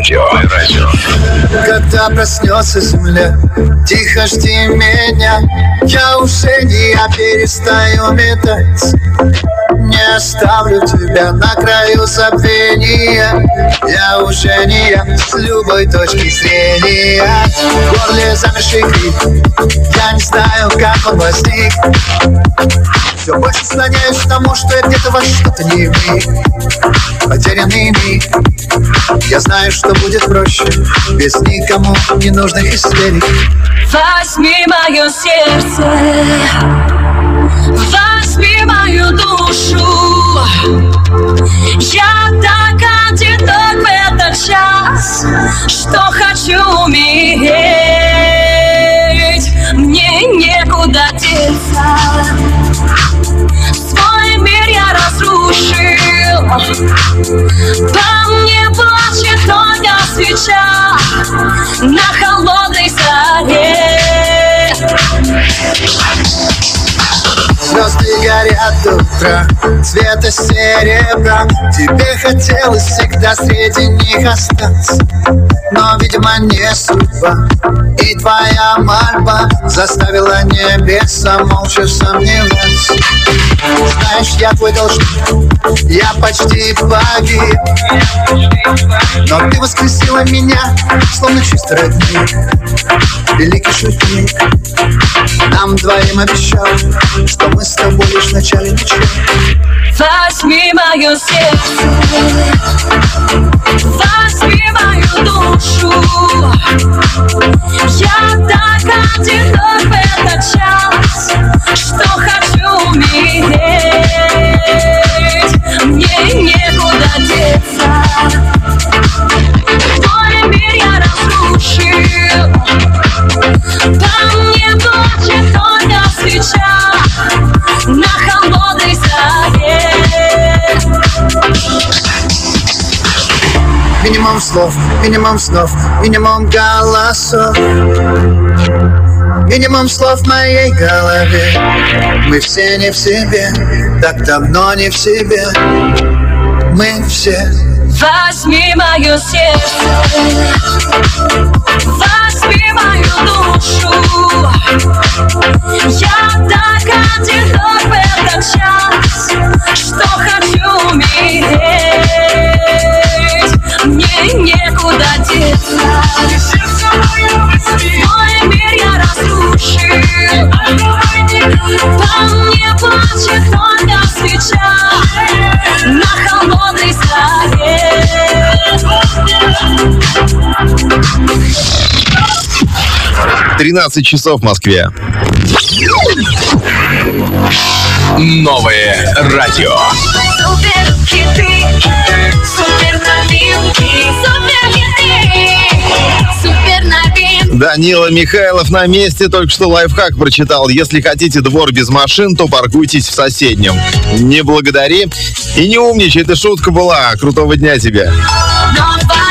радио. Когда проснется земля, тихо жди меня. Я уже не я, перестаю метать. Не оставлю тебя на краю забвения. Я уже не я, с любой точки зрения. В горле замерший крик, я не знаю, как он возник. Все больше склоняюсь к тому, что я где-то во что-то не вник. Потерянный миг. Я знаю, что будет проще без никому ненужных истерик. Возьми мое сердце, возьми мою душу. Я так одинок в этот час, что хочу умереть. Мне некуда деться. Свой мир я разрушил. По мне плачет только свеча на холодной заре. Звезды горят до утра, цвета серебра. Тебе хотелось всегда среди них остаться, но, видимо, не судьба. И твоя мольба заставила небеса молча сомневаться. Знаешь, я твой должник, я почти погиб, но ты воскресила меня, словно чистый родник. Великий шутник нам двоим обещал, что мы с тобой лишь в начале ничего. Возьми мое сердце, возьми мою душу. Я так одинок в этот час, что хочу умереть. Мне некуда деться. Твой мир я разрушил. По мне плачет только свеча на холодной заре. Минимум слов, минимум снов, минимум голосов. Минимум слов в моей голове. Мы все не в себе, так давно не в себе. Мы все. Возьми мое сердце, возьми мою душу. Я так одинок в этот час, что хочу умереть. Мне некуда деться. Свой мир я разрушил. По мне плачет только свеча на холодной заре. 13 часов в Москве. Новое радио. Супер хиты, супер новинки, супер хиты, супер новинки. Данила Михайлов на месте, только что лайфхак прочитал. Если хотите двор без машин, то паркуйтесь в соседнем. Не благодари и не умничай, это шутка была. Крутого дня тебе. Новая